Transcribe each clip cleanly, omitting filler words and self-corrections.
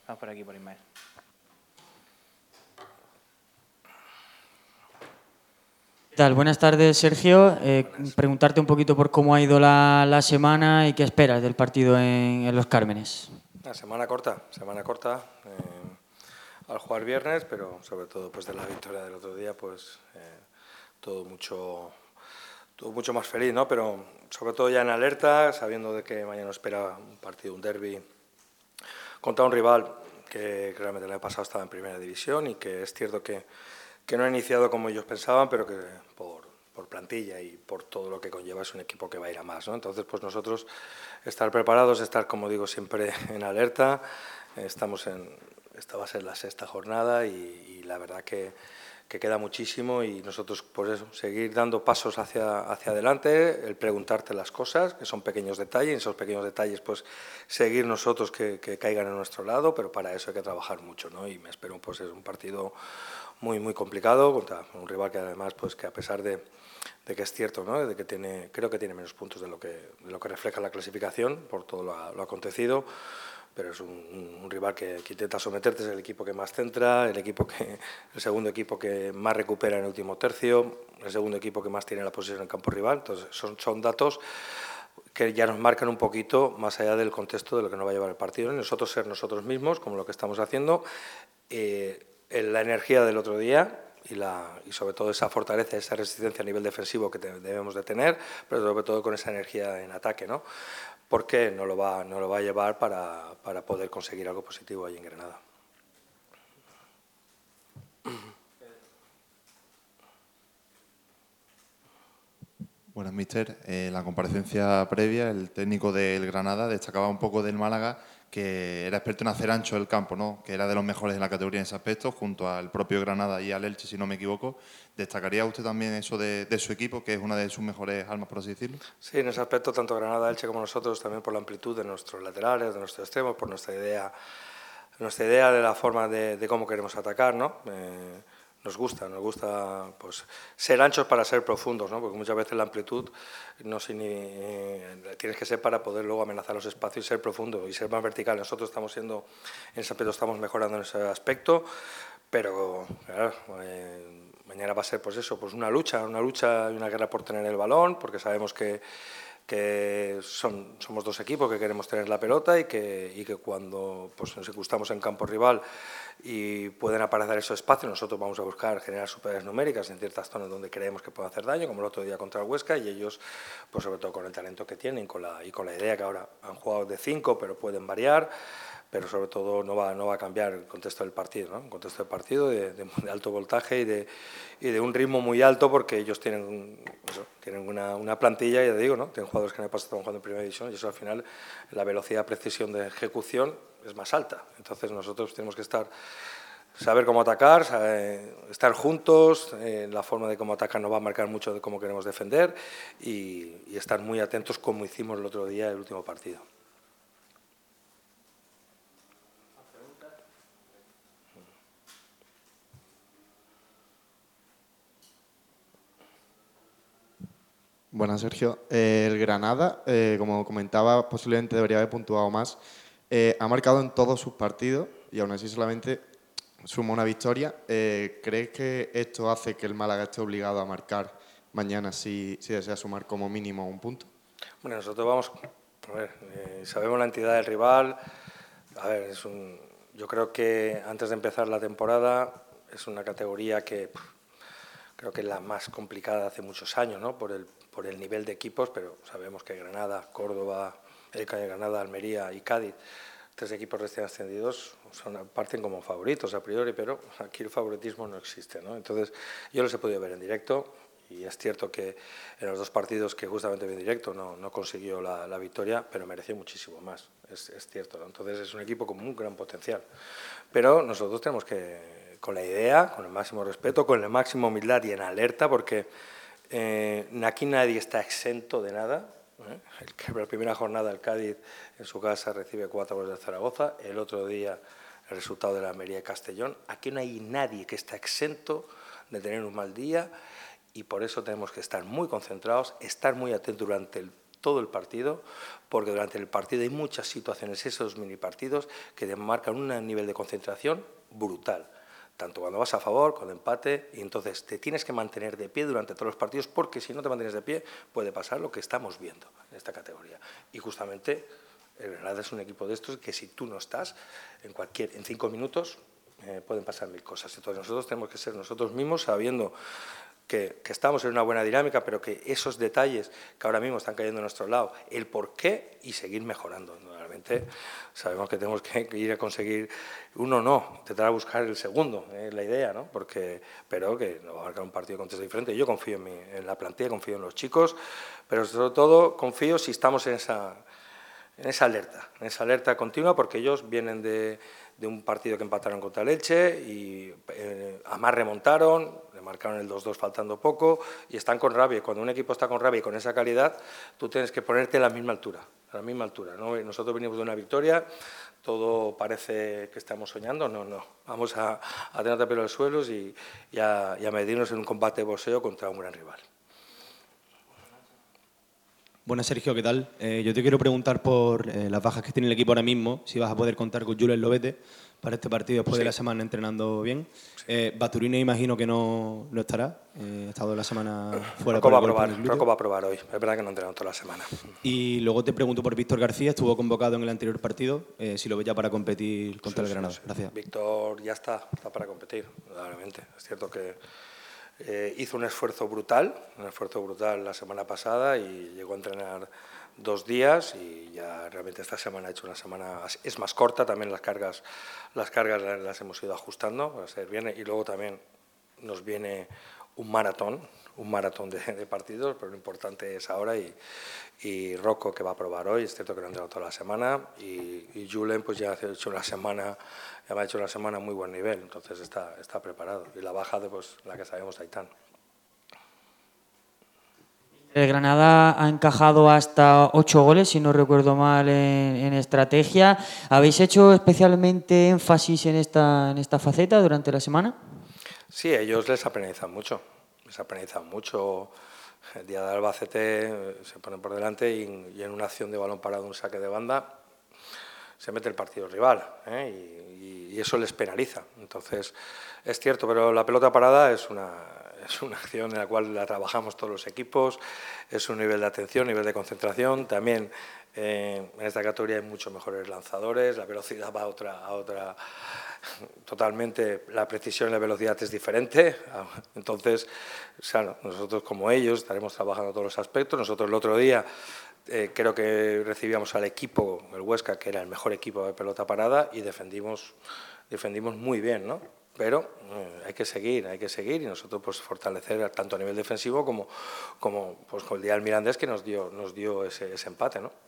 Vamos por aquí, por Ismael. ¿Qué tal? Buenas tardes, Sergio. Preguntarte un poquito por cómo ha ido la semana y qué esperas del partido en Los Cármenes. Una semana corta, al jugar viernes, pero sobre todo pues de la victoria del otro día, pues todo mucho más feliz, ¿no? Pero sobre todo ya en alerta, sabiendo de que mañana espera un partido, un derbi, contra un rival que realmente el año pasado estaba en primera división y que es cierto que no ha iniciado como ellos pensaban, pero que por plantilla y por todo lo que conlleva es un equipo que va a ir a más, ¿no? Entonces, pues nosotros estar preparados, estar, como digo, siempre en alerta. Esta va a ser la sexta jornada y la verdad que queda muchísimo y nosotros, por eso, seguir dando pasos hacia adelante, el preguntarte las cosas, que son pequeños detalles, y esos pequeños detalles, pues seguir nosotros que caigan a nuestro lado, pero para eso hay que trabajar mucho, ¿no? Y me espero, pues es un partido muy complicado contra un rival que además, pues que a pesar de que es cierto, ¿no? De que creo que tiene menos puntos de lo que refleja la clasificación por todo lo acontecido, pero es un rival que intenta someterte, es el equipo que más centra, el segundo equipo que más recupera en el último tercio, el segundo equipo que más tiene la posesión en campo rival. Entonces son datos que ya nos marcan un poquito más allá del contexto de lo que nos va a llevar el partido, y nosotros ser nosotros mismos, como lo que estamos haciendo, la energía del otro día y sobre todo esa fortaleza, esa resistencia a nivel defensivo que debemos de tener, pero sobre todo con esa energía en ataque, ¿no? Porque nos lo va a llevar para poder conseguir algo positivo ahí en Granada. Buenas, míster. En la comparecencia previa, el técnico del Granada destacaba un poco del Málaga, que era experto en hacer ancho el campo, ¿no? Que era de los mejores en la categoría en ese aspecto, junto al propio Granada y al Elche, si no me equivoco. ¿Destacaría usted también eso de su equipo, que es una de sus mejores armas, por así decirlo? Sí, en ese aspecto, tanto Granada, Elche como nosotros, también por la amplitud de nuestros laterales, de nuestros extremos, por nuestra idea de la forma de cómo queremos atacar, ¿no? Nos gusta pues, ser anchos para ser profundos, ¿no? Porque muchas veces la amplitud tienes que ser para poder luego amenazar los espacios y ser profundo y ser más vertical. Nosotros estamos en ese aspecto, estamos mejorando en ese aspecto, pero claro, mañana va a ser pues eso, pues una lucha y una guerra por tener el balón, porque sabemos que somos dos equipos que queremos tener la pelota y que cuando pues, nos incrustamos en campo rival y pueden aparecer esos espacios, nosotros vamos a buscar generar superioridades numéricas en ciertas zonas donde creemos que puede hacer daño, como el otro día contra el Huesca, y ellos, pues sobre todo con el talento que tienen y con la idea que ahora han jugado de 5, pero pueden variar, pero sobre todo no va a cambiar el contexto del partido, ¿no? Un contexto del partido de alto voltaje y de un ritmo muy alto, porque ellos tienen una plantilla, ya digo, ¿no? Tienen jugadores que en el pasado estaban jugando en primera división y eso al final la velocidad, precisión de ejecución es más alta. Entonces nosotros tenemos que saber cómo atacar, estar juntos, la forma de cómo atacar nos va a marcar mucho de cómo queremos defender y estar muy atentos como hicimos el otro día en el último partido. Buenas, Sergio. El Granada, como comentaba, posiblemente debería haber puntuado más. Ha marcado en todos sus partidos y aún así solamente suma una victoria. ¿Crees que esto hace que el Málaga esté obligado a marcar mañana si desea sumar como mínimo un punto? Bueno, nosotros vamos, a ver, sabemos la entidad del rival. A ver, yo creo que antes de empezar la temporada es una categoría que creo que es la más complicada de hace muchos años, ¿no? Por el nivel de equipos, pero sabemos que Granada, Córdoba, Granada, Almería y Cádiz, 3 equipos recién ascendidos, parten como favoritos a priori, pero aquí el favoritismo no existe, ¿no? Entonces, yo los he podido ver en directo y es cierto que en los 2 partidos que justamente vi en directo no consiguió la victoria, pero mereció muchísimo más, es cierto, ¿no? Entonces, es un equipo con un gran potencial. Pero nosotros tenemos que, con la idea, con el máximo respeto, con la máxima humildad y en alerta, porque aquí nadie está exento de nada. La primera jornada el Cádiz en su casa recibe 4 goles de Zaragoza, el otro día el resultado de la Almería y Castellón. Aquí no hay nadie que está exento de tener un mal día y por eso tenemos que estar muy concentrados, estar muy atentos durante todo el partido, porque durante el partido hay muchas situaciones, esos mini partidos, que te marcan un nivel de concentración brutal, tanto cuando vas a favor, con empate, y entonces te tienes que mantener de pie durante todos los partidos, porque si no te mantienes de pie puede pasar lo que estamos viendo en esta categoría. Y justamente el Granada es un equipo de estos que si tú no estás, en 5 minutos pueden pasar mil cosas. Entonces nosotros tenemos que ser nosotros mismos sabiendo que estamos en una buena dinámica, pero que esos detalles que ahora mismo están cayendo a nuestro lado, el por qué y seguir mejorando. Realmente sabemos que tenemos que ir a conseguir uno, no, intentar buscar el segundo, es la idea, ¿no? Pero que nos va a marcar un partido de contexto diferente. Yo confío en la plantilla, confío en los chicos, pero sobre todo confío si estamos en esa alerta continua, porque ellos vienen de un partido que empataron contra el Elche y además remontaron, le marcaron el 2-2 faltando poco y están con rabia. Cuando un equipo está con rabia y con esa calidad, tú tienes que ponerte a la misma altura, ¿no? Nosotros venimos de una victoria, todo parece que estamos soñando, no. Vamos a tener de pelo en los suelos y a medirnos en un combate de boxeo contra un gran rival. Buenas, Sergio, ¿qué tal? Yo te quiero preguntar por las bajas que tiene el equipo ahora mismo, si vas a poder contar con Julen Lobete para este partido después de la semana entrenando bien. Baturine imagino que no estará, ha estado la semana fuera. Rocco va a probar hoy, es verdad que no ha entrenado toda la semana. Y luego te pregunto por Víctor García, estuvo convocado en el anterior partido, si lo ves ya para competir contra el Granada. Gracias. Víctor ya está para competir, realmente. Es cierto que hizo un esfuerzo brutal la semana pasada y llegó a entrenar 2 días y ya realmente esta semana ha hecho una semana, es más corta, también las cargas las hemos ido ajustando para ser bien, y luego también nos viene un maratón de partidos, pero lo importante es ahora y Rocco, que va a probar hoy, es cierto que no ha entrenado toda la semana, y Julen pues ya ha hecho una semana muy buen nivel, entonces está preparado, y la baja de pues la que sabemos, Aitán. El Granada ha encajado hasta 8 goles, si no recuerdo mal, en estrategia. ¿Habéis hecho especialmente énfasis en esta faceta durante la semana? Sí, a ellos les ha penalizado mucho. El día de Albacete se ponen por delante y en una acción de balón parado, un saque de banda, se mete el partido rival, y eso les penaliza. Entonces, es cierto, pero la pelota parada es una acción en la cual la trabajamos todos los equipos, es un nivel de atención, nivel de concentración. También en esta categoría hay muchos mejores lanzadores, la velocidad va a otra totalmente, la precisión y la velocidad es diferente. Entonces, nosotros como ellos estaremos trabajando todos los aspectos. Nosotros el otro día creo que recibíamos al equipo, el Huesca, que era el mejor equipo de pelota parada, y defendimos muy bien, ¿no? Pero hay que seguir y nosotros pues fortalecer tanto a nivel defensivo como pues con el día del Mirandés, que nos dio ese empate, ¿no?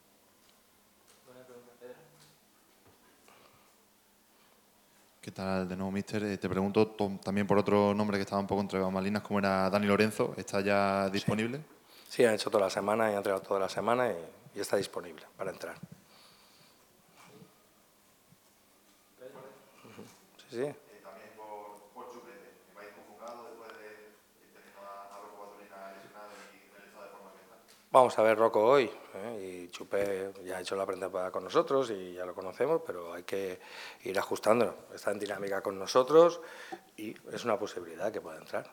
¿Qué tal de nuevo, míster? Te pregunto también por otro nombre que estaba un poco entre bambalinas, como era Dani Lorenzo. ¿Está ya disponible? Sí, han hecho toda la semana y han entrenado toda la semana y está disponible para entrar. Sí. También por Chupete, que vais convocado después de teniendo a Rocco Baturina lesionado y en el estado de forma que está. Vamos a ver Rocco hoy, y Chupé ya ha hecho la pretemporada con nosotros y ya lo conocemos, pero hay que ir ajustándolo. Está en dinámica con nosotros y es una posibilidad que pueda entrar.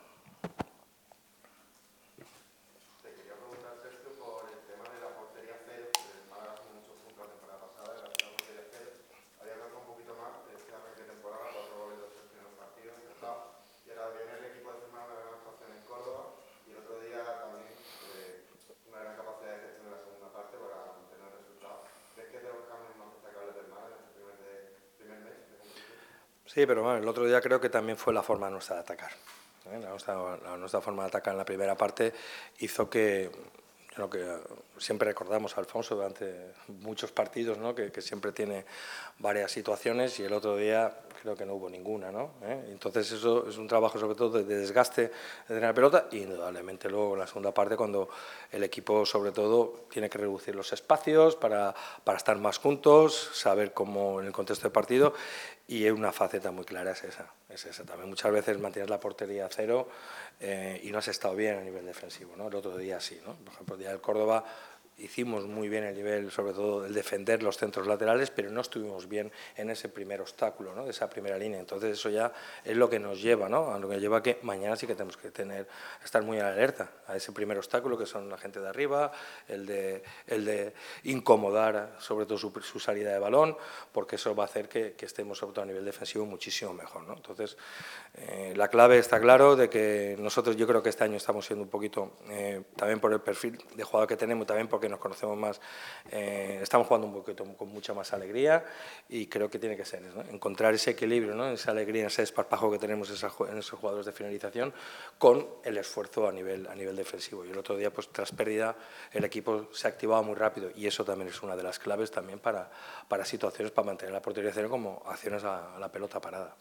Te quería preguntar, Sergio, por el tema de la portería cero. El Málaga hace muchos puntos la temporada pasada, era la portería cero. Había hablado un poquito más de este arranque de temporada, 4 goles de los 3 primeros partidos, empezado. Y ahora viene el equipo de firmar una gran actuación en Córdoba y el otro día también una gran capacidad de gestión en la segunda parte para mantener el resultado. ¿Crees que es de los cambios más destacables del Málaga en este primer mes de competición? Sí, pero bueno, el otro día creo que también fue la forma nuestra de atacar. Nuestra forma de atacar en la primera parte hizo que, lo que siempre recordamos a Alfonso durante muchos partidos, ¿no? que siempre tiene varias situaciones, y el otro día creo que no hubo ninguna, ¿no? Entonces eso es un trabajo sobre todo de desgaste de la pelota, y indudablemente luego en la segunda parte, cuando el equipo sobre todo tiene que reducir los espacios para estar más juntos, saber cómo en el contexto de partido, y una faceta muy clara es esa. También muchas veces mantienes la portería a cero y no has estado bien a nivel defensivo, ¿no? El otro día sí, ¿no? Por ejemplo, el día del Córdoba hicimos muy bien el nivel, sobre todo el defender los centros laterales, pero no estuvimos bien en ese primer obstáculo, ¿no?, de esa primera línea. Entonces eso ya es lo que nos lleva, ¿no?, a lo que lleva a que mañana sí que tenemos que estar muy alerta a ese primer obstáculo, que son la gente de arriba, el de incomodar sobre todo su salida de balón, porque eso va a hacer que estemos sobre todo a nivel defensivo muchísimo mejor, ¿no? Entonces la clave está claro de que nosotros, yo creo que este año estamos siendo un poquito, también por el perfil de jugador que tenemos, también porque nos conocemos más, estamos jugando un poquito con mucha más alegría, y creo que tiene que ser, ¿no?, encontrar ese equilibrio, ¿no?, esa alegría, ese desparpajo que tenemos en esos jugadores de finalización con el esfuerzo a nivel defensivo. Y el otro día, pues tras pérdida, el equipo se activaba muy rápido, y eso también es una de las claves también para situaciones, para mantener la portería cero, como acciones a la pelota parada.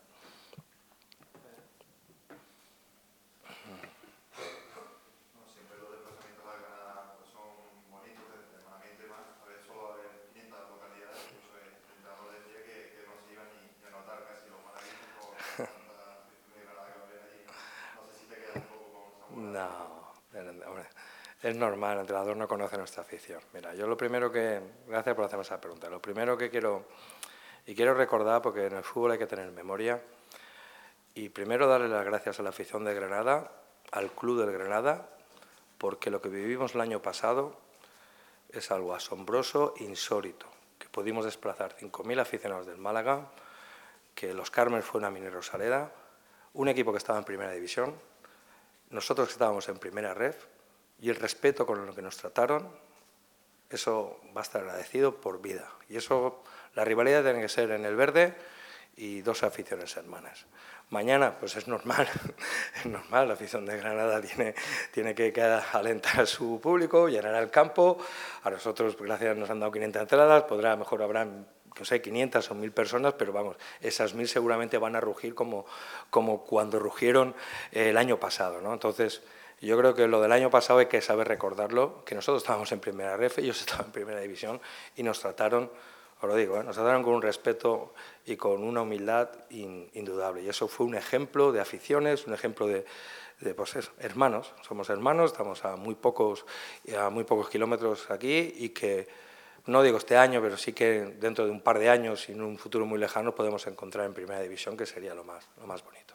No, hombre, es normal, el entrenador no conoce nuestra afición. Mira, yo lo primero que... Gracias por hacerme esa pregunta. Lo primero que quiero recordar, porque en el fútbol hay que tener memoria, y primero darle las gracias a la afición de Granada, al club del Granada, porque lo que vivimos el año pasado es algo asombroso, insólito, que pudimos desplazar 5.000 aficionados del Málaga, que los Carmen fue una Minero Saleda, un equipo que estaba en primera división, nosotros que estábamos en primera ref, y el respeto con lo que nos trataron, eso va a estar agradecido por vida. Y eso, la rivalidad tiene que ser en el verde y dos aficiones hermanas. Mañana, pues es normal, es normal, la afición de Granada tiene que alentar a su público, llenar el campo. A nosotros, pues, gracias, nos han dado 500 entradas, a lo mejor habrán, no sé, 500 o 1.000 personas, pero vamos, esas 1.000 seguramente van a rugir como cuando rugieron el año pasado, ¿no? Entonces, yo creo que lo del año pasado hay que saber recordarlo, que nosotros estábamos en primera ref, ellos estaban en primera división y nos trataron, os lo digo, nos trataron con un respeto y con una humildad indudable. Y eso fue un ejemplo de aficiones, un ejemplo de pues eso, hermanos. Somos hermanos, estamos a muy pocos kilómetros aquí, y que, no digo este año, pero sí que dentro de un par de años y en un futuro muy lejano podemos encontrar en primera división, que sería lo más bonito.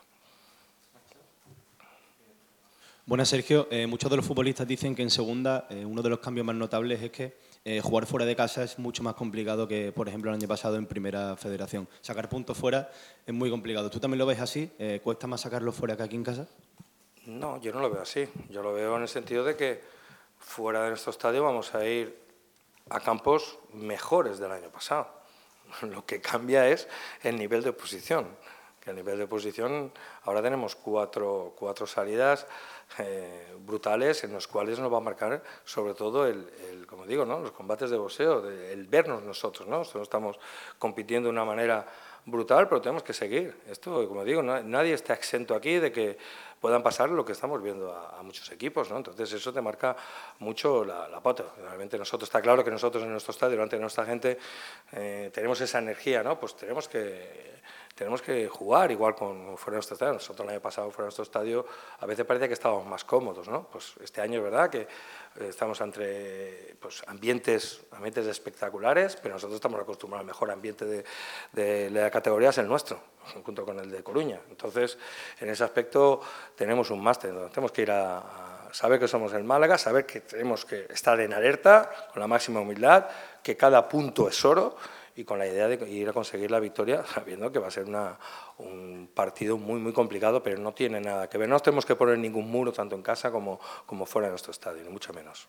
Buenas, Sergio. Muchos de los futbolistas dicen que en segunda uno de los cambios más notables es que jugar fuera de casa es mucho más complicado que, por ejemplo, el año pasado en Primera Federación. Sacar puntos fuera es muy complicado. ¿Tú también lo ves así? ¿Cuesta más sacarlos fuera que aquí en casa? No, yo no lo veo así. Yo lo veo en el sentido de que fuera de nuestro estadio vamos a ir a campos mejores del año pasado. Lo que cambia es el nivel de oposición. Que el nivel de oposición, ahora tenemos cuatro salidas brutales, en los cuales nos va a marcar sobre todo como digo, ¿no?, los combates de boxeo, el vernos nosotros, ¿no? Nosotros estamos compitiendo de una manera brutal, pero tenemos que seguir. Esto, como digo, nadie está exento aquí de que puedan pasar lo que estamos viendo a muchos equipos, ¿no? Entonces eso te marca mucho la pauta. Realmente nosotros, está claro que nosotros en nuestro estadio, delante de nuestra gente, tenemos esa energía, ¿no? Pues tenemos que jugar igual con fuera de nuestro estadio. Nosotros el año pasado fuera de nuestro estadio a veces parecía que estábamos más cómodos, ¿no? Pues este año es verdad que estamos entre, pues, ambientes espectaculares, pero nosotros estamos acostumbrados al mejor ambiente de la categoría, es el nuestro, junto con el de Coruña. Entonces, en ese aspecto tenemos un máster, ¿no? Tenemos que ir a saber que somos el Málaga, saber que tenemos que estar en alerta, con la máxima humildad, que cada punto es oro, y con la idea de ir a conseguir la victoria, sabiendo que va a ser un partido muy, muy complicado, pero no tiene nada que ver. No nos tenemos que poner ningún muro, tanto en casa como fuera de nuestro estadio, ni mucho menos.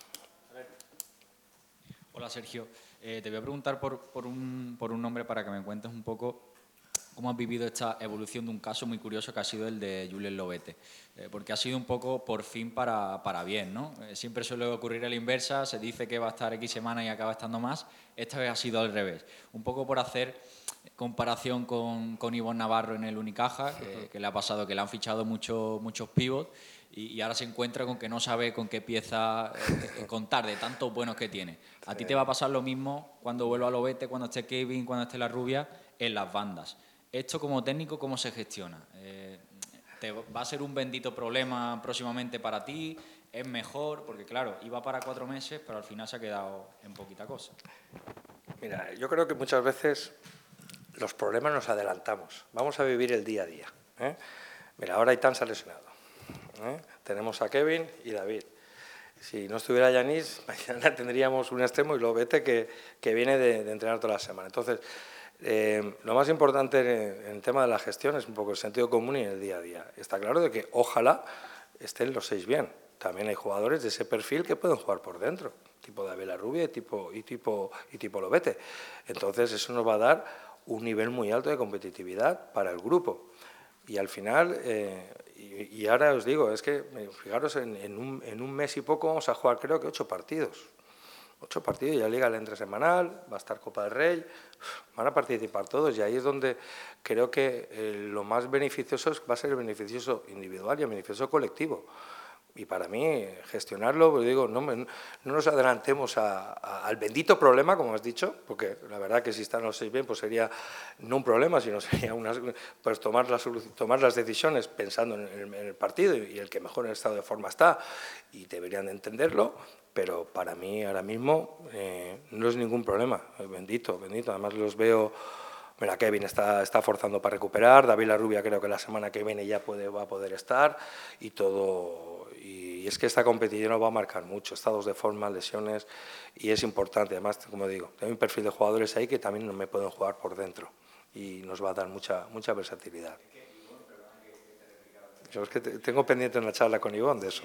Hola, Sergio. Te voy a preguntar por un nombre para que me cuentes un poco cómo has vivido esta evolución de un caso muy curioso que ha sido el de Julen Lobete, porque ha sido un poco por fin para bien, ¿no? Siempre suele ocurrir a la inversa, se dice que va a estar X semanas y acaba estando más. Esta vez ha sido al revés. Un poco por hacer comparación con Ivonne Navarro en el Unicaja, que le ha pasado que le han fichado muchos pivots y ahora se encuentra con que no sabe con qué pieza contar, de tantos buenos que tiene. A ti te va a pasar lo mismo cuando vuelva a Lobete, cuando esté Kevin, cuando esté la Rubia, en las bandas. Esto como técnico, ¿cómo se gestiona? ¿Va a ser un bendito problema próximamente para ti? es mejor, porque claro, iba para 4 meses, pero al final se ha quedado en poquita cosa. Mira, yo creo que muchas veces los problemas nos adelantamos. Vamos a vivir el día a día. Mira, ahora Aitán se ha lesionado. Tenemos a Kevin y David. Si no estuviera Yanis, mañana tendríamos un extremo y Lobete que viene de entrenar toda la semana. Entonces, lo más importante en el tema de la gestión es un poco el sentido común y el día a día. Está claro de que ojalá estén los 6 bien. También hay jugadores de ese perfil que pueden jugar por dentro, tipo David Larrubia y tipo Lobete. Entonces, eso nos va a dar un nivel muy alto de competitividad para el grupo. Y al final, y ahora os digo, es que fijaros, en un mes y poco vamos a jugar creo que 8 partidos. 8 partidos, ya Liga entresemanal, va a estar Copa del Rey, van a participar todos y ahí es donde creo que lo más beneficioso va a ser el beneficioso individual y el beneficioso colectivo. Y para mí, gestionarlo, pues digo, no nos adelantemos al bendito problema, como has dicho, porque la verdad que si están los 6 bien, pues sería no un problema, sino sería pues tomar las decisiones pensando en el partido y el que mejor en estado de forma está, y deberían de entenderlo, pero para mí ahora mismo no es ningún problema, bendito, además los veo. Mira, Kevin está forzando para recuperar, David Larrubia creo que la semana que viene ya va a poder estar y todo. Y es que esta competición nos va a marcar mucho, estados de forma, lesiones, y es importante. Además, como digo, hay un perfil de jugadores ahí que también no me pueden jugar por dentro y nos va a dar mucha versatilidad. Yo es que tengo pendiente una charla con Ivonne de eso.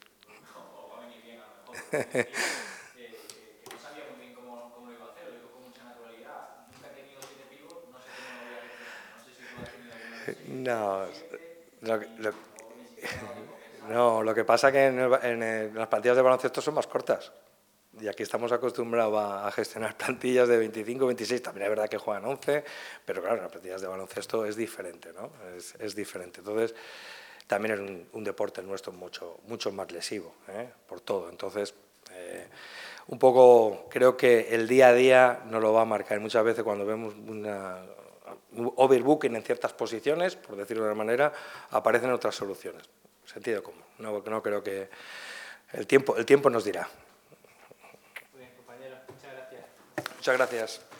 No, lo que pasa es que en las plantillas de baloncesto son más cortas. Y aquí estamos acostumbrados a gestionar plantillas de 25, 26. También es verdad que juegan 11, pero claro, en las plantillas de baloncesto es diferente, ¿no? Es diferente. Entonces, también es un deporte nuestro mucho más lesivo, por todo. Entonces, un poco creo que el día a día nos lo va a marcar. Muchas veces cuando vemos un overbooking en ciertas posiciones, por decirlo de una manera, aparecen otras soluciones. Sentido común. No creo que el tiempo nos dirá. Muy bien, compañero. Muchas gracias. Muchas gracias.